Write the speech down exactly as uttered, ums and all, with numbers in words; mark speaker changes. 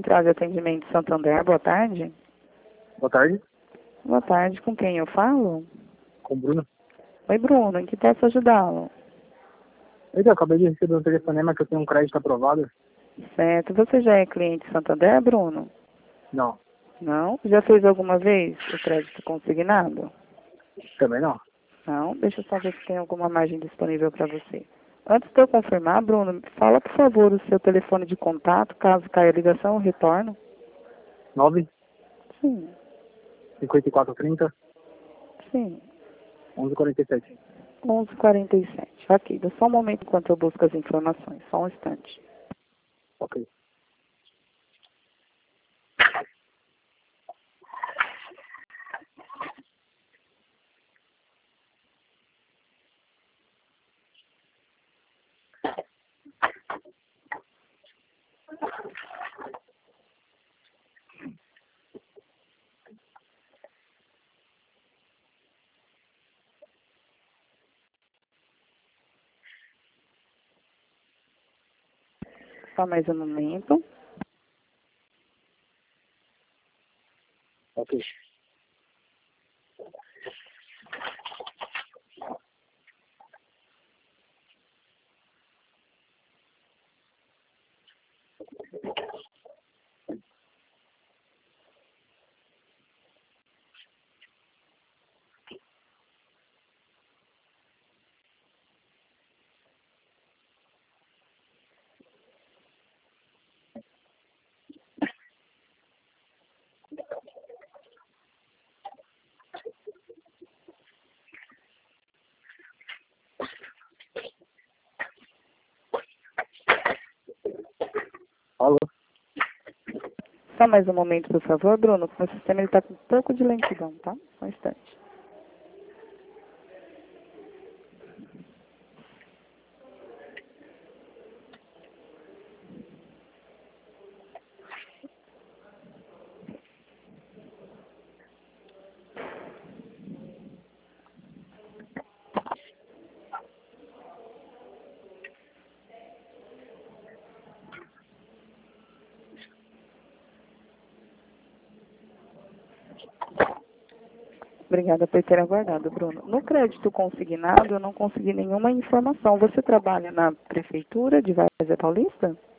Speaker 1: Central de Atendimento Santander, boa tarde.
Speaker 2: Boa tarde.
Speaker 1: Boa tarde, com quem eu falo?
Speaker 2: Com o Bruno.
Speaker 1: Oi, Bruno, em que posso ajudá-lo?
Speaker 2: Eu acabei de receber um telefonema que eu tenho um crédito aprovado.
Speaker 1: Certo, você já é cliente Santander, Bruno?
Speaker 2: Não,
Speaker 1: Não? Já fez alguma vez o crédito consignado?
Speaker 2: também não.
Speaker 1: Não? Deixa eu só ver se tem alguma margem disponível para você. Antes de eu confirmar, Bruno, fala, por favor, o seu telefone de contato, caso caia a ligação ou retorno.
Speaker 2: nove,
Speaker 1: Sim,
Speaker 2: cinquenta e quatro, trinta,
Speaker 1: sim.
Speaker 2: onze, quarenta e sete.
Speaker 1: onze e quarenta e sete. Ok, dá só um momento enquanto eu busco as informações. Só um instante.
Speaker 2: Ok.
Speaker 1: Só mais um momento.
Speaker 2: Ok. Alô?
Speaker 1: Só mais um momento, por favor, Bruno. O sistema está com um pouco de lentidão, tá? Só um instante. Obrigada por ter aguardado, Bruno. No crédito consignado, eu não consegui nenhuma informação. Você trabalha na Prefeitura de Várzea Paulista?